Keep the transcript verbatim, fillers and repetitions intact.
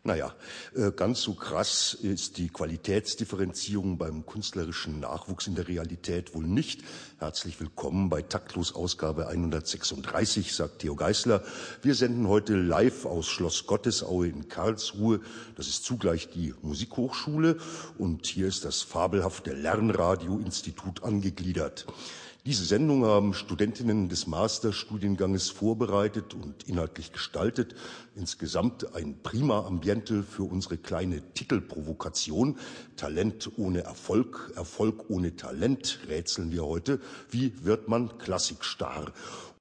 Naja, äh, ganz so krass ist die Qualitätsdifferenzierung beim künstlerischen Nachwuchs in der Realität wohl nicht. Herzlich willkommen bei Taktlos Ausgabe hundertsechsunddreißig, sagt Theo Geisler. Wir senden heute live aus Schloss Gottesaue in Karlsruhe. Das ist zugleich die Musikhochschule und hier ist das fabelhafte Lernradio-Institut angegliedert. Diese Sendung haben Studentinnen des Masterstudienganges vorbereitet und inhaltlich gestaltet. Insgesamt ein prima Ambiente für unsere kleine Titelprovokation. Talent ohne Erfolg, Erfolg ohne Talent, rätseln wir heute. Wie wird man Klassikstar?